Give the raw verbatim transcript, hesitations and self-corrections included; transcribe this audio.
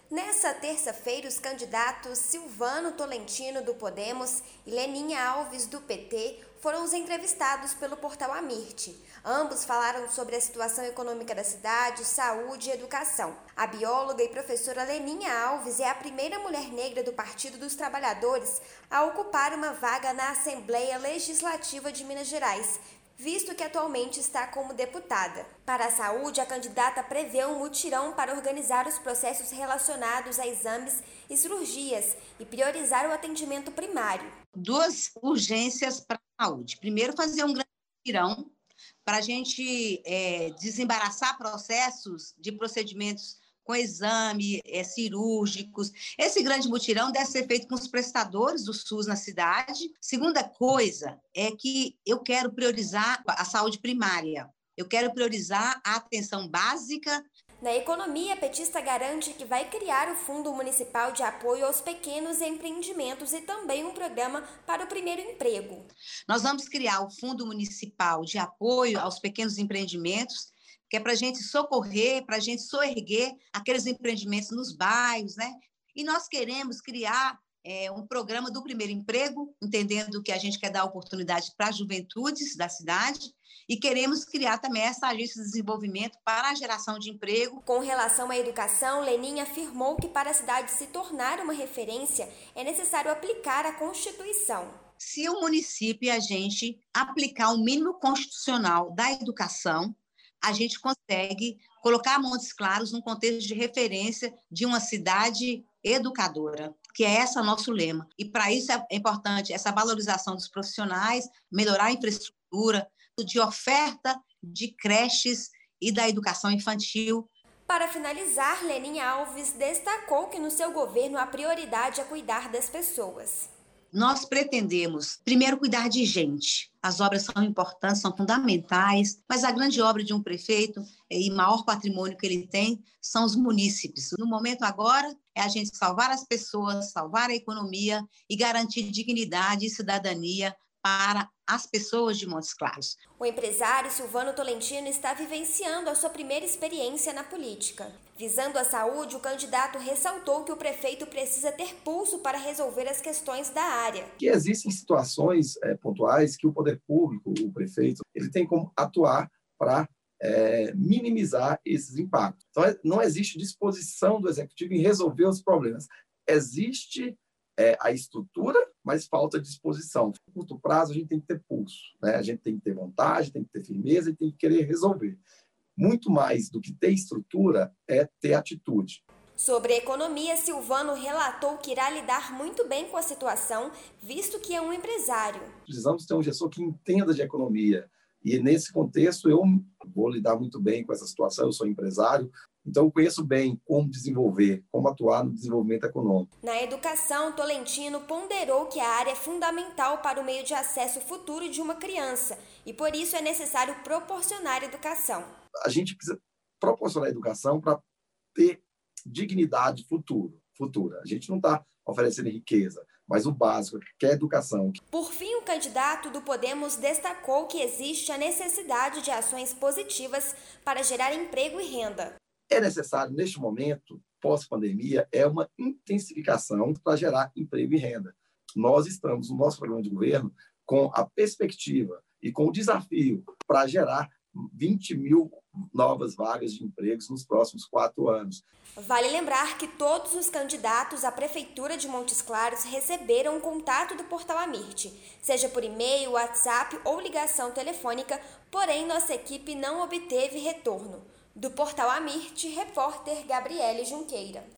Nessa terça-feira, os candidatos Silvano Tolentino, do Podemos, e Leninha Alves, do P T, foram os entrevistados pelo portal Amirte. Ambos falaram sobre a situação econômica da cidade, saúde e educação. A bióloga e professora Leninha Alves é a primeira mulher negra do Partido dos Trabalhadores a ocupar uma vaga na Assembleia Legislativa de Minas Gerais, visto que atualmente está como deputada. Para a saúde, a candidata prevê um mutirão para organizar os processos relacionados a exames e cirurgias e priorizar o atendimento primário. Duas urgências para a saúde. Primeiro, fazer um grande mutirão para a gente é, desembaraçar processos de procedimentos com exame, é, cirúrgicos. Esse grande mutirão deve ser feito com os prestadores do SUS na cidade. Segunda coisa é que eu quero priorizar a saúde primária. Eu quero priorizar a atenção básica. Na economia, a petista garante que vai criar o Fundo Municipal de Apoio aos Pequenos Empreendimentos e também um programa para o primeiro emprego. Nós vamos criar o Fundo Municipal de Apoio aos Pequenos Empreendimentos, que é para a gente socorrer, para a gente soerguer aqueles empreendimentos nos bairros, né? E nós queremos criar é, um programa do primeiro emprego, entendendo que a gente quer dar oportunidade para as juventudes da cidade, e queremos criar também essa agência de desenvolvimento para a geração de emprego. Com relação à educação, Leninha afirmou que para a cidade se tornar uma referência, é necessário aplicar a Constituição. Se o município e a gente aplicar o mínimo constitucional da educação, a gente consegue colocar Montes Claros num contexto de referência de uma cidade educadora, que é esse o nosso lema. E para isso é importante essa valorização dos profissionais, melhorar a infraestrutura, de oferta de creches e da educação infantil. Para finalizar, Leninha Alves destacou que no seu governo a prioridade é cuidar das pessoas. Nós pretendemos, primeiro, cuidar de gente. As obras são importantes, são fundamentais, mas a grande obra de um prefeito e maior patrimônio que ele tem são os munícipes. No momento agora, é a gente salvar as pessoas, salvar a economia e garantir dignidade e cidadania para as pessoas de Montes Claros. O empresário Silvano Tolentino está vivenciando a sua primeira experiência na política. Visando a saúde, o candidato ressaltou que o prefeito precisa ter pulso para resolver as questões da área. Que existem situações é, pontuais que o poder público, o prefeito, ele tem como atuar para é, minimizar esses impactos. Então, não existe disposição do executivo em resolver os problemas. Existe é, a estrutura, mas falta disposição. A curto prazo, a gente tem que ter pulso, né? A gente tem que ter vontade, tem que ter firmeza e tem que querer resolver. Muito mais do que ter estrutura é ter atitude. Sobre a economia, Silvano relatou que irá lidar muito bem com a situação, visto que é um empresário. Precisamos ter um gestor que entenda de economia. E, nesse contexto, eu vou lidar muito bem com essa situação. Eu sou empresário, então eu conheço bem como desenvolver, como atuar no desenvolvimento econômico. Na educação, Tolentino ponderou que a área é fundamental para o meio de acesso futuro de uma criança e, por isso, é necessário proporcionar educação. A gente precisa proporcionar educação para ter dignidade futuro, futura. A gente não está oferecendo riqueza, mas o básico, que é a educação. Por fim, o candidato do Podemos destacou que existe a necessidade de ações positivas para gerar emprego e renda. É necessário, neste momento, pós-pandemia, é uma intensificação para gerar emprego e renda. Nós estamos, no nosso programa de governo, com a perspectiva e com o desafio para gerar vinte mil novas vagas de empregos nos próximos quatro anos. Vale lembrar que todos os candidatos à Prefeitura de Montes Claros receberam o contato do portal Amirte, seja por e-mail, WhatsApp ou ligação telefônica, porém nossa equipe não obteve retorno. Do portal Amirte, repórter Gabriele Junqueira.